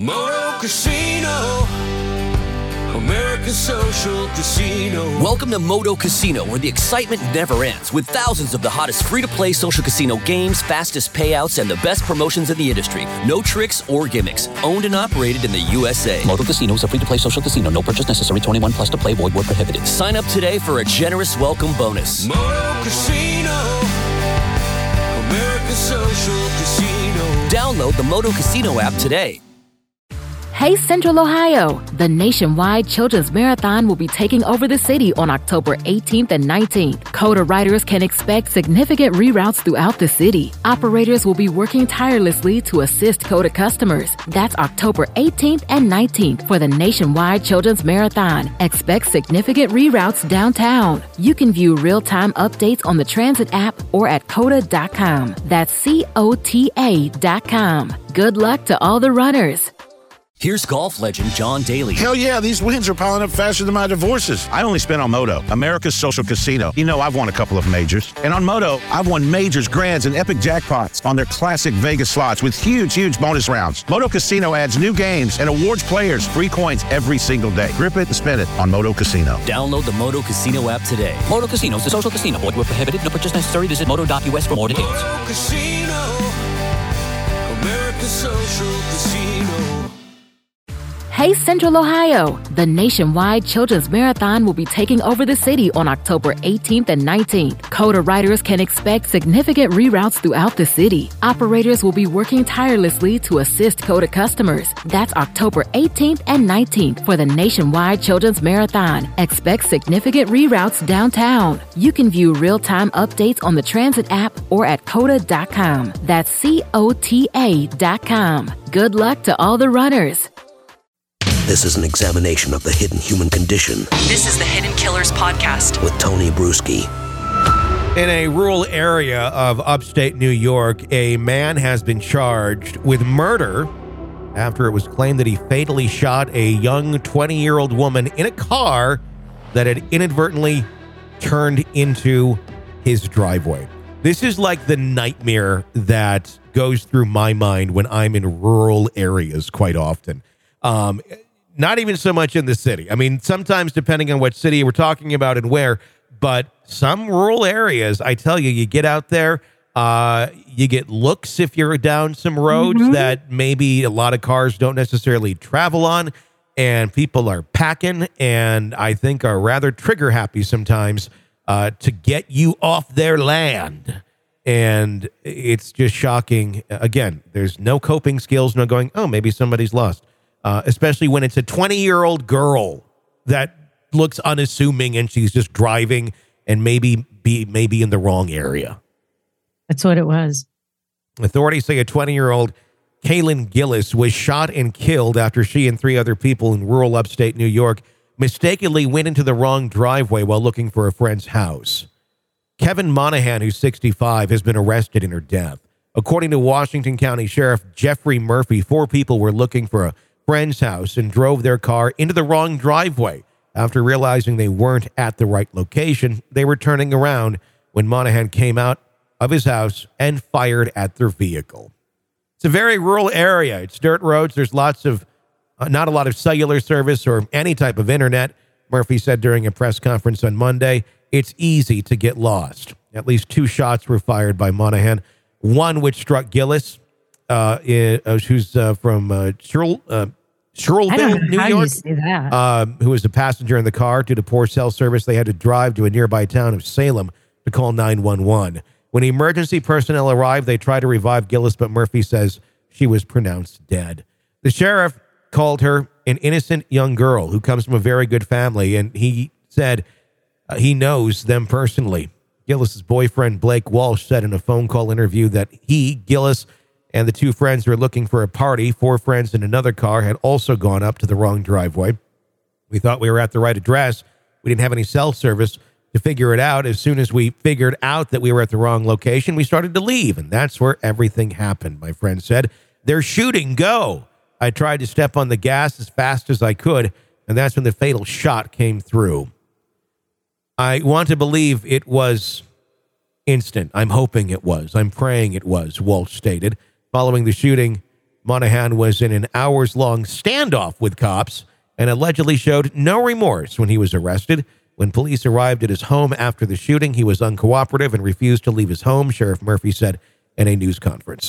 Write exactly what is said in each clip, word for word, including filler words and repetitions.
Moto Casino, American Social Casino. Welcome to Moto Casino, where the excitement never ends, with thousands of the hottest free-to-play social casino games, fastest payouts, and the best promotions in the industry. No tricks or gimmicks. Owned and operated in the U S A. Moto Casino is a free-to-play social casino. No purchase necessary. twenty-one plus to play. Void where prohibited. Sign up today for a generous welcome bonus. Moto Casino, American Social Casino. Download the Moto Casino app today. Hey Central Ohio! The nationwide Children's Marathon will be taking over the city on October eighteenth and nineteenth. COTA riders can expect significant reroutes throughout the city. Operators will be working tirelessly to assist COTA customers. That's October eighteenth and nineteenth for the nationwide Children's Marathon. Expect significant reroutes downtown. You can view real-time updates on the Transit app or at cota dot com. That's C O T A dot com. Good luck to all the runners. Here's golf legend John Daly. Hell yeah, these wins are piling up faster than my divorces. I only spent on Moto, America's Social Casino. You know, I've won a couple of majors. And on Moto, I've won majors, grands, and epic jackpots on their classic Vegas slots with huge, huge bonus rounds. Moto Casino adds new games and awards players free coins every single day. Grip it and spin it on Moto Casino. Download the Moto Casino app today. Moto Casino is a social casino. Void where prohibited. No purchase necessary. Visit moto dot U S for more details. Moto Casino, American Social Casino. Hey Central Ohio! The nationwide Children's Marathon will be taking over the city on October eighteenth and nineteenth. COTA riders can expect significant reroutes throughout the city. Operators will be working tirelessly to assist COTA customers. That's October eighteenth and nineteenth for the nationwide Children's Marathon. Expect significant reroutes downtown. You can view real-time updates on the Transit app or at cota dot com. That's C O T A dot com. Good luck to all the runners. This is an examination of the hidden human condition. This is the Hidden Killers Podcast with Tony Bruschi. In a rural area of upstate New York, a man has been charged with murder after it was claimed that he fatally shot a young twenty-year-old woman in a car that had inadvertently turned into his driveway. This is like the nightmare that goes through my mind when I'm in rural areas quite often. Um, not even so much in the city. I mean, sometimes depending on what city we're talking about and where, but some rural areas, I tell you, you get out there, uh, you get looks if you're down some roads mm-hmm. that maybe a lot of cars don't necessarily travel on, and people are packing and I think are rather trigger happy sometimes uh, to get you off their land. And it's just shocking. Again, there's no coping skills, no going, oh, maybe somebody's lost. Uh, especially when it's a twenty-year-old girl that looks unassuming and she's just driving and maybe be maybe in the wrong area. That's what it was. Authorities say a twenty-year-old Kaylin Gillis was shot and killed after she and three other people in rural upstate New York mistakenly went into the wrong driveway while looking for a friend's house. Kevin Monahan, who's sixty-five, has been arrested in her death. According to Washington County Sheriff Jeffrey Murphy, four people were looking for a friend's house and drove their car into the wrong driveway. After realizing they weren't at the right location, they were turning around when Monahan came out of his house and fired at their vehicle. It's a very rural area. It's dirt roads. There's lots of, uh, not a lot of cellular service or any type of internet. Murphy said during a press conference on Monday, it's easy to get lost. At least two shots were fired by Monahan, one which struck Gillis, Uh, uh, who's uh, from uh, Sherrill, uh, Sherrillville, New York, um, who was a passenger in the car. Due to poor cell service, they had to drive to a nearby town of Salem to call nine one one. When emergency personnel arrived, they tried to revive Gillis, but Murphy says she was pronounced dead. The sheriff called her an innocent young girl who comes from a very good family, and he said uh, he knows them personally. Gillis's boyfriend, Blake Walsh, said in a phone call interview that he, Gillis, and the two friends were looking for a party. Four friends in another car had also gone up to the wrong driveway. We thought we were at the right address. We didn't have any cell service to figure it out. As soon as we figured out that we were at the wrong location, we started to leave, and that's where everything happened, my friend said. They're shooting, go. I tried to step on the gas as fast as I could, and that's when the fatal shot came through. I want to believe it was instant. I'm hoping it was. I'm praying it was, Walsh stated. Following the shooting, Monahan was in an hours-long standoff with cops and allegedly showed no remorse when he was arrested. When police arrived at his home after the shooting, he was uncooperative and refused to leave his home, Sheriff Murphy said in a news conference.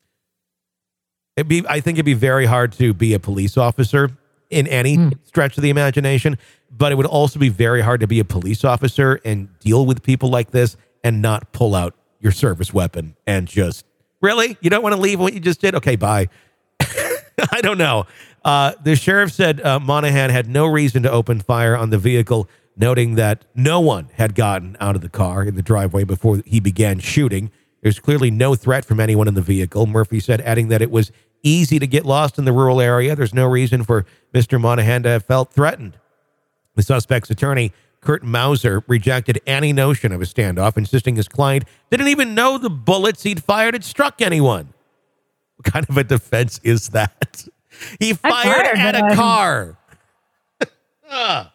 It'd be, I think it'd be very hard to be a police officer in any mm. stretch of the imagination, but it would also be very hard to be a police officer and deal with people like this and not pull out your service weapon and just, really? You don't want to leave what you just did? Okay, bye. I don't know. Uh, the sheriff said uh, Monahan had no reason to open fire on the vehicle, noting that no one had gotten out of the car in the driveway before he began shooting. There's clearly no threat from anyone in the vehicle, Murphy said, adding that it was easy to get lost in the rural area. There's no reason for Mister Monahan to have felt threatened. The suspect's attorney, Kurt Mauser, rejected any notion of a standoff, insisting his client didn't even know the bullets he'd fired had struck anyone. What kind of a defense is that? He fired, fired at a car. uh.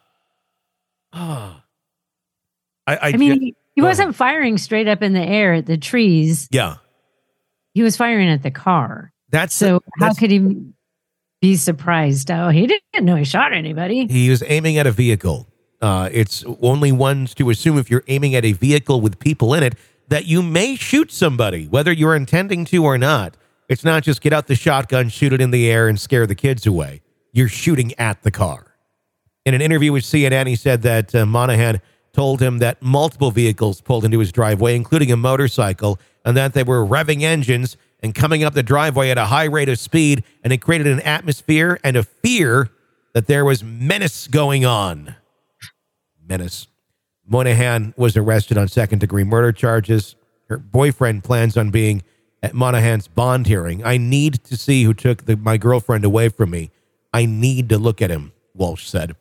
Uh. I, I, I mean, just, he, he wasn't ahead. firing straight up in the air at the trees. Yeah. He was firing at the car. That's so that's, how could he be surprised? Oh, he didn't know he shot anybody. He was aiming at a vehicle. Uh, it's only ones to assume if you're aiming at a vehicle with people in it that you may shoot somebody, whether you're intending to or not. It's not just get out the shotgun, shoot it in the air, and scare the kids away. You're shooting at the car. In an interview with C N N, he said that uh, Monahan told him that multiple vehicles pulled into his driveway, including a motorcycle, and that they were revving engines and coming up the driveway at a high rate of speed, and it created an atmosphere and a fear that there was menace going on. Menace. Monahan was arrested on second-degree murder charges. Her boyfriend plans on being at Monahan's bond hearing. I need to see who took the, my girlfriend away from me. I need to look at him, Walsh said.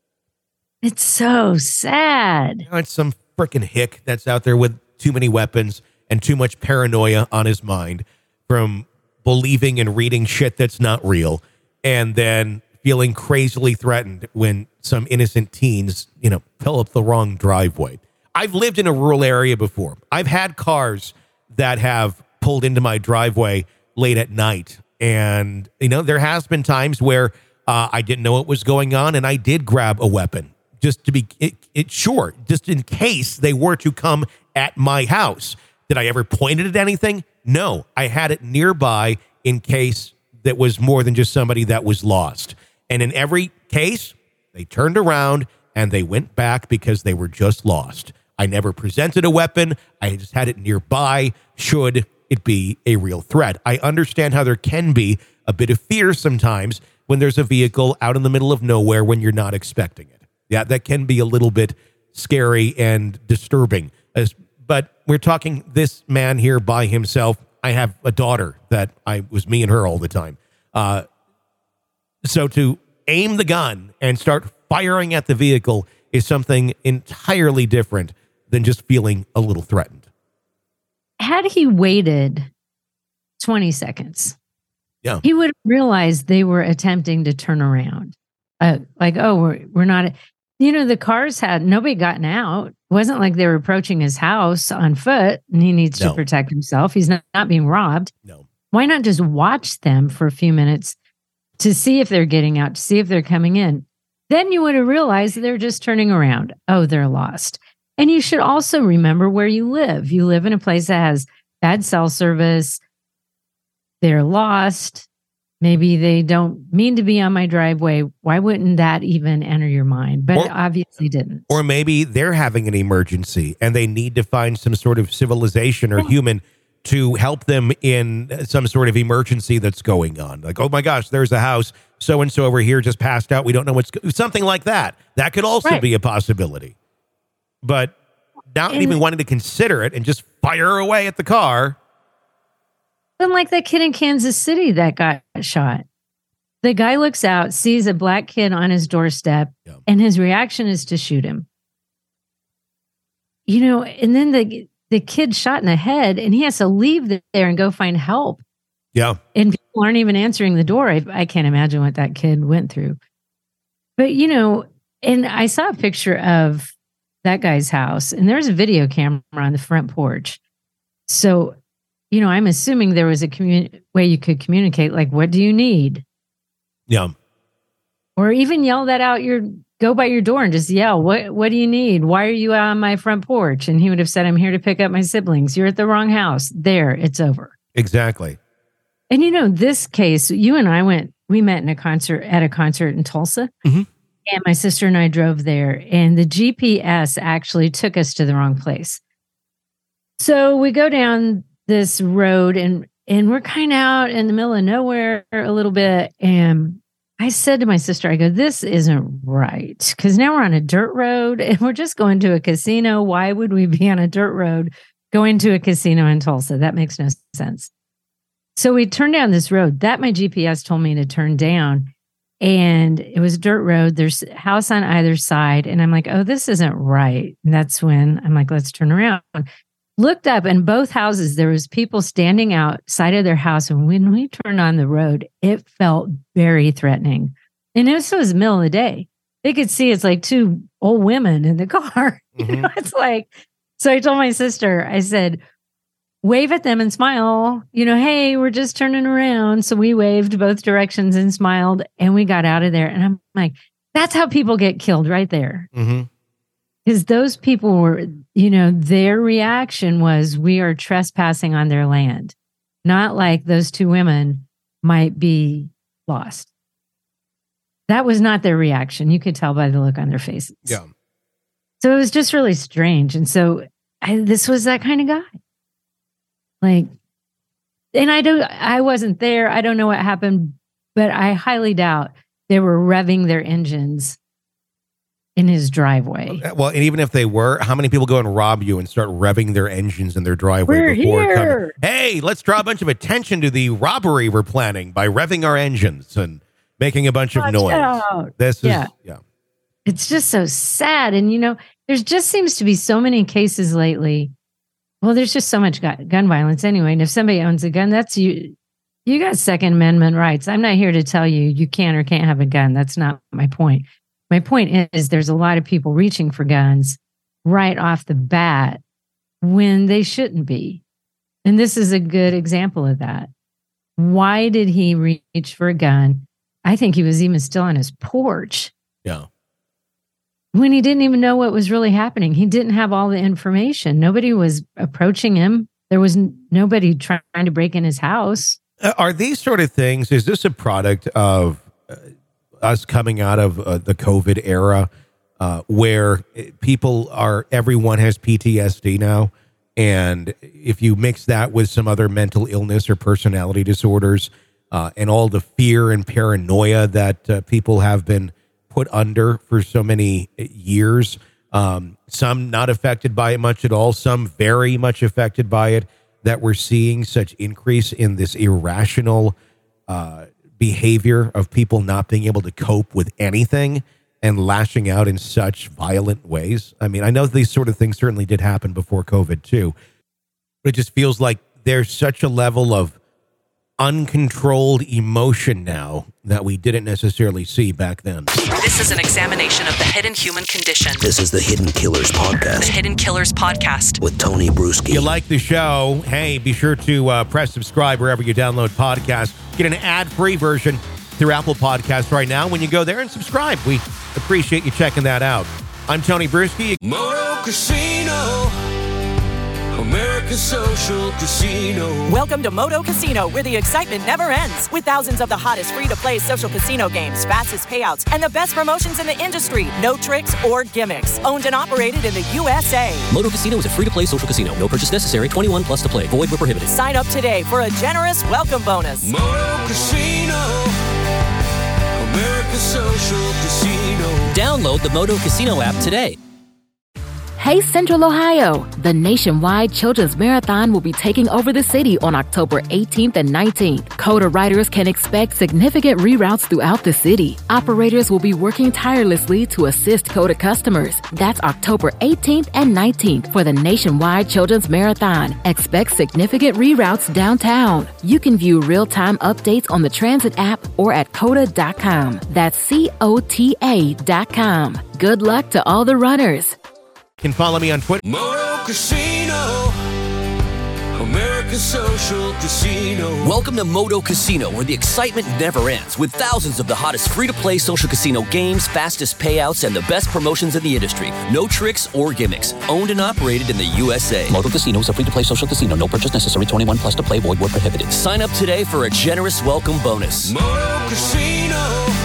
It's so sad. You know, it's some freaking hick that's out there with too many weapons and too much paranoia on his mind from believing and reading shit that's not real, and then feeling crazily threatened when some innocent teens, you know, fill up the wrong driveway. I've lived in a rural area before. I've had cars that have pulled into my driveway late at night. And, you know, there has been times where uh, I didn't know what was going on, and I did grab a weapon just to be it, it sure, just in case they were to come at my house. Did I ever point it at anything? No, I had it nearby in case that was more than just somebody that was lost. And in every case, they turned around and they went back because they were just lost. I never presented a weapon. I just had it nearby should it be a real threat. I understand how there can be a bit of fear sometimes when there's a vehicle out in the middle of nowhere when you're not expecting it. Yeah, that can be a little bit scary and disturbing. As, but we're talking this man here by himself. I have a daughter that I was me and her all the time. Uh, so to aim the gun and start firing at the vehicle is something entirely different than just feeling a little threatened. Had he waited twenty seconds, yeah, he would have realized they were attempting to turn around. Uh, like, oh, we're, we're not, you know, the cars had, nobody gotten out. It wasn't like they were approaching his house on foot and he needs no. to protect himself. He's not, not being robbed. No. Why not just watch them for a few minutes to see if they're getting out, to see if they're coming in? Then you would have realized they're just turning around. Oh, they're lost. And you should also remember where you live. You live in a place that has bad cell service. They're lost. Maybe they don't mean to be on my driveway. Why wouldn't that even enter your mind? But or, it obviously didn't. Or maybe they're having an emergency and they need to find some sort of civilization or human to help them in some sort of emergency that's going on. Like, oh my gosh, there's a house. So-and-so over here just passed out. We don't know what's go-. Something like that. That could also right. be a possibility. But not and, even wanting to consider it and just fire away at the car. And like that kid in Kansas City that got shot. The guy looks out, sees a black kid on his doorstep, yeah. and his reaction is to shoot him. You know, and then the the kid shot in the head, and he has to leave there and go find help. Yeah. And people aren't even answering the door. I, I can't imagine what that kid went through. But, you know, and I saw a picture of that guy's house, and there's a video camera on the front porch. So, you know, I'm assuming there was a community way you could communicate. Like, what do you need? Yeah. Or even yell that out your, go by your door and just yell, what, what do you need? Why are you out on my front porch? And he would have said, I'm here to pick up my siblings. You're at the wrong house. There, it's over. Exactly. And you know, this case, you and I went, we met in a concert at a concert in Tulsa. Mm-hmm. And my sister and I drove there, and the G P S actually took us to the wrong place. So we go down this road, and and we're kind of out in the middle of nowhere a little bit. And I said to my sister, I go, this isn't right. Because now we're on a dirt road, and we're just going to a casino. Why would we be on a dirt road going to a casino in Tulsa? That makes no sense. So we turned down this road that my G P S told me to turn down. And it was a dirt road. There's a house on either side. And I'm like, oh, this isn't right. And that's when I'm like, let's turn around. Looked up, and both houses, there was people standing outside of their house. And when we turned on the road, it felt very threatening. And this was the middle of the day. They could see it's like two old women in the car. Mm-hmm. You know, it's like, so I told my sister, I said, wave at them and smile, you know, hey, we're just turning around. So we waved both directions and smiled, and we got out of there. And I'm like, that's how people get killed right there. Mm-hmm. Because those people were, you know, their reaction was, we are trespassing on their land. Not like those two women might be lost. That was not their reaction. You could tell by the look on their faces. Yeah. So it was just really strange. And so I, this was that kind of guy. Like, and I don't, I wasn't there. I don't know what happened, but I highly doubt they were revving their engines in his driveway. Well, and even if they were, how many people go and rob you and start revving their engines in their driveway we're before here. coming? Hey, let's draw a bunch of attention to the robbery we're planning by revving our engines and making a bunch Watch of noise. out. This is, Yeah. yeah. It's just so sad. And, you know, there's just seems to be so many cases lately. Well, there's just so much gun, gun violence anyway. And if somebody owns a gun, that's you. You got Second Amendment rights. I'm not here to tell you you can or can't have a gun. That's not my point. My point is there's a lot of people reaching for guns right off the bat when they shouldn't be. And this is a good example of that. Why did he reach for a gun? I think he was even still on his porch. Yeah. When he didn't even know what was really happening. He didn't have all the information. Nobody was approaching him. There was n- nobody trying to break in his house. Uh, are these sort of things, is this a product of uh, us coming out of uh, the COVID era uh, where people are, everyone has P T S D now? And if you mix that with some other mental illness or personality disorders uh, and all the fear and paranoia that uh, people have been put under for so many years, um, some not affected by it much at all, some very much affected by it, that we're seeing such increase in this irrational uh, behavior of people not being able to cope with anything and lashing out in such violent ways. I mean, I know these sort of things certainly did happen before COVID too, but it just feels like there's such a level of uncontrolled emotion now that we didn't necessarily see back then. This is an examination of the hidden human condition. This is the Hidden Killers Podcast. The Hidden Killers Podcast. With Tony Bruschi. If you like the show, hey, be sure to uh, press subscribe wherever you download podcasts. Get an ad-free version through Apple Podcasts right now when you go there and subscribe. We appreciate you checking that out. I'm Tony Bruschi. Moto Casino, America's social casino. Welcome to Moto Casino, where the excitement never ends. With thousands of the hottest free-to-play social casino games, fastest payouts, and the best promotions in the industry. No tricks or gimmicks. Owned and operated in the U S A. Moto Casino is a free-to-play social casino. No purchase necessary. twenty-one plus to play. Void where prohibited. Sign up today for a generous welcome bonus. Moto Casino, America's social casino. Download the Moto Casino app today. Hey Central Ohio! The nationwide Children's Marathon will be taking over the city on October eighteenth and nineteenth. COTA riders can expect significant reroutes throughout the city. Operators will be working tirelessly to assist COTA customers. That's October eighteenth and nineteenth for the nationwide Children's Marathon. Expect significant reroutes downtown. You can view real-time updates on the Transit app or at cota dot com. That's C O T A dot com. Good luck to all the runners. You can follow me on Twitter. Moto Casino, America. America's Social Casino. Welcome to Moto Casino, where the excitement never ends, with thousands of the hottest free-to-play social casino games, fastest payouts, and the best promotions in the industry. No tricks or gimmicks. Owned and operated in the U S A. Moto Casino is a free-to-play social casino. No purchase necessary. twenty-one plus to play. Void where prohibited. Sign up today for a generous welcome bonus. Moto Casino.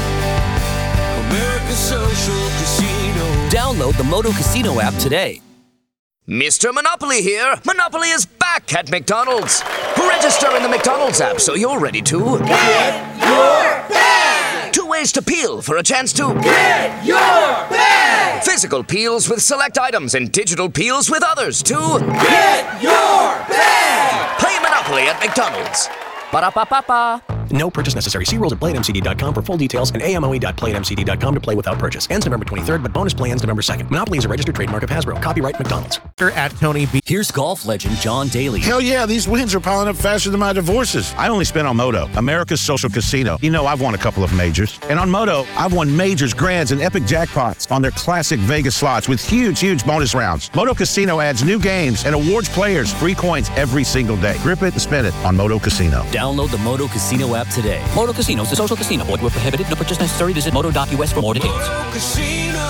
America's Social Casino. Download the Moto Casino app today. Mister Monopoly here. Monopoly is back at McDonald's. Register in the McDonald's app so you're ready to Get your bag! Two ways to peel for a chance to Get your bag! Physical peels with select items and digital peels with others to Get your bag! Play Monopoly at McDonald's. Ba-da-ba-ba-ba. No purchase necessary. See rules at play at m c d dot com for full details and a m o e dot play at m c d dot com to play without purchase. Ends November twenty-third, but bonus play ends November second. Monopoly is a registered trademark of Hasbro. Copyright McDonald's. At Tony B. Here's golf legend John Daly. Hell yeah, these wins are piling up faster than my divorces. I only spent on Moto, America's Social Casino. You know, I've won a couple of majors. And on Moto, I've won majors, grands, and epic jackpots on their classic Vegas slots with huge, huge bonus rounds. Moto Casino adds new games and awards players free coins every single day. Grip it and spin it on Moto Casino. Download the Moto Casino app today. Moto Casino is a social casino. Void where prohibited. No purchase necessary. Visit moto dot u s for more details. Moto Casino.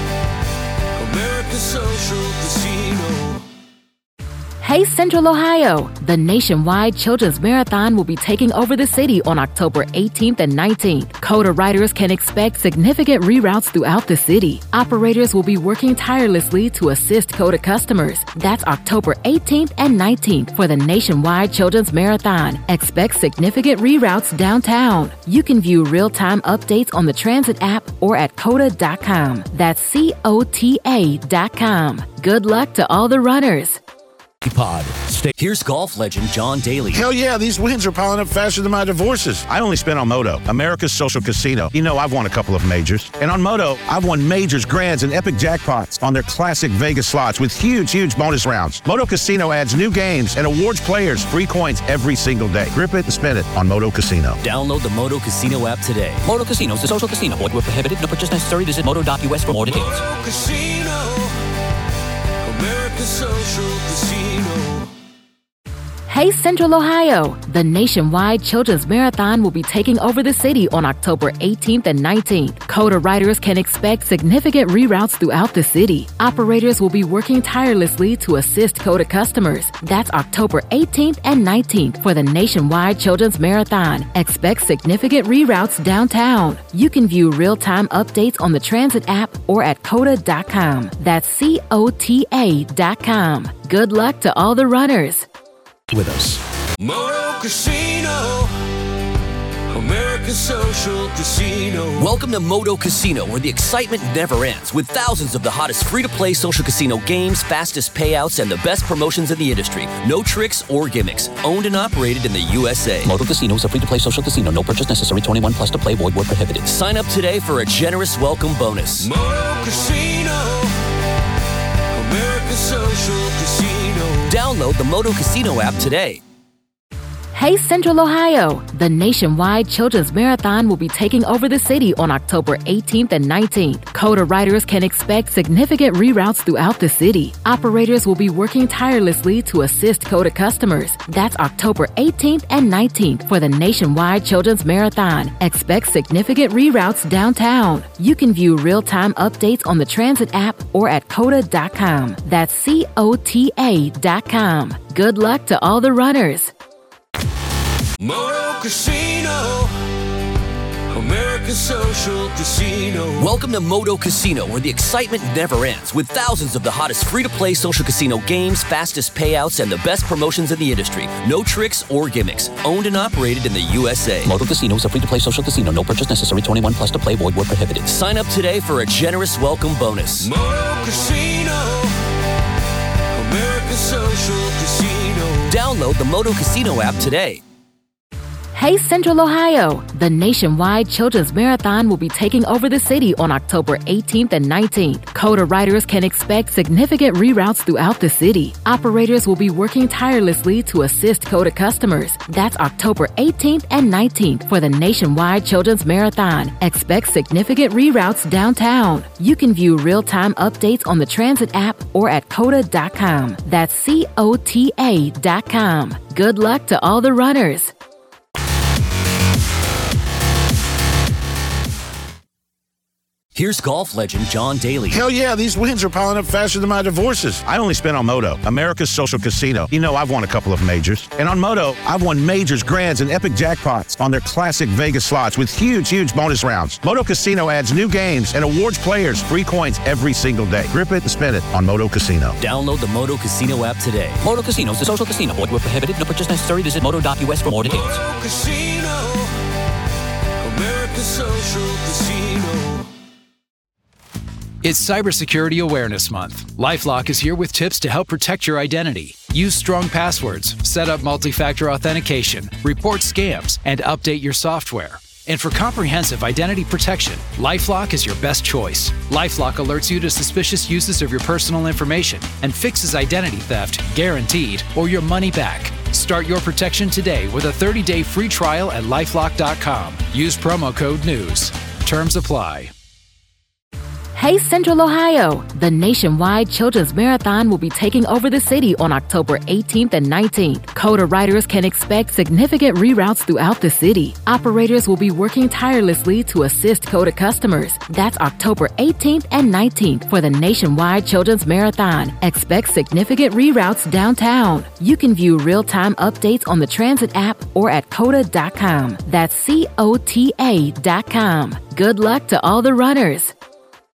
America's Social Casino. Hey Central Ohio! The nationwide Children's Marathon will be taking over the city on October eighteenth and nineteenth. COTA riders can expect significant reroutes throughout the city. Operators will be working tirelessly to assist COTA customers. That's October eighteenth and nineteenth for the nationwide Children's Marathon. Expect significant reroutes downtown. You can view real-time updates on the Transit app or at cota dot com. That's C O T A dot com. Good luck to all the runners. Pod. Stay. Here's golf legend John Daly. Hell yeah, these wins are piling up faster than my divorces. I only spent on Moto, America's Social Casino. You know, I've won a couple of majors. And on Moto, I've won majors, grands, and epic jackpots on their classic Vegas slots with huge, huge bonus rounds. Moto Casino adds new games and awards players free coins every single day. Grip it and spin it on Moto Casino. Download the Moto Casino app today. Moto Casino is a social casino. Void where prohibited. No purchase necessary. Visit moto dot u s for more details. Moto Casino. America's Social Casino. Hey Central Ohio! The nationwide Children's Marathon will be taking over the city on October eighteenth and nineteenth. COTA riders can expect significant reroutes throughout the city. Operators will be working tirelessly to assist COTA customers. That's October eighteenth and nineteenth for the nationwide Children's Marathon. Expect significant reroutes downtown. You can view real-time updates on the Transit app or at cota dot com. That's C O T A dot com. Good luck to all the runners. With us. Moto Casino. America's Social Casino. Welcome to Moto Casino, where the excitement never ends, with thousands of the hottest free-to-play social casino games, fastest payouts, and the best promotions in the industry. No tricks or gimmicks. Owned and operated in the U S A. Moto Casino is a free-to-play social casino. No purchase necessary. twenty-one plus to play. Void where prohibited. Sign up today for a generous welcome bonus. Moto Casino. America's Social Casino. Download the Moto Casino app today. Hey Central Ohio! The nationwide Children's Marathon will be taking over the city on October eighteenth and nineteenth. COTA riders can expect significant reroutes throughout the city. Operators will be working tirelessly to assist COTA customers. That's October eighteenth and nineteenth for the nationwide Children's Marathon. Expect significant reroutes downtown. You can view real-time updates on the Transit app or at cota dot com. That's C O T A dot com. Good luck to all the runners. Moto Casino. America's Social Casino. Welcome to Moto Casino, where the excitement never ends, with thousands of the hottest free-to-play social casino games, fastest payouts, and the best promotions in the industry. No tricks or gimmicks. Owned and operated in the U S A. Moto Casino is a free-to-play social casino. No purchase necessary. twenty-one plus to play. Void where prohibited. Sign up today for a generous welcome bonus. Moto Casino. America's Social Casino. Download the Moto Casino app today. Hey Central Ohio! The nationwide Children's Marathon will be taking over the city on October eighteenth and nineteenth. CODA riders can expect significant reroutes throughout the city. Operators will be working tirelessly to assist CODA customers. That's October eighteenth and nineteenth for the nationwide Children's Marathon. Expect significant reroutes downtown. You can view real-time updates on the Transit app or at coda dot com. That's C O T A dot com. Good luck to all the runners. Here's golf legend John Daly. Hell yeah, these wins are piling up faster than my divorces. I only spent on Moto, America's social casino. You know, I've won a couple of majors. And on Moto, I've won majors, grands, and epic jackpots on their classic Vegas slots with huge, huge bonus rounds. Moto Casino adds new games and awards players free coins every single day. Grip it and spin it on Moto Casino. Download the Moto Casino app today. Moto Casino is a social casino. Void where prohibited. No purchase necessary. Visit moto dot U S for more details. Moto Casino, America's social casino. It's Cybersecurity Awareness Month. LifeLock is here with tips to help protect your identity. Use strong passwords, set up multi-factor authentication, report scams, and update your software. And for comprehensive identity protection, LifeLock is your best choice. LifeLock alerts you to suspicious uses of your personal information and fixes identity theft, guaranteed, or your money back. Start your protection today with a thirty-day free trial at lifelock dot com. Use promo code NEWS. Terms apply. Hey Central Ohio! The nationwide Children's Marathon will be taking over the city on October eighteenth and nineteenth. CODA riders can expect significant reroutes throughout the city. Operators will be working tirelessly to assist CODA customers. That's October eighteenth and nineteenth for the nationwide Children's Marathon. Expect significant reroutes downtown. You can view real-time updates on the Transit app or at coda dot com. That's C O T A dot com. Good luck to all the runners.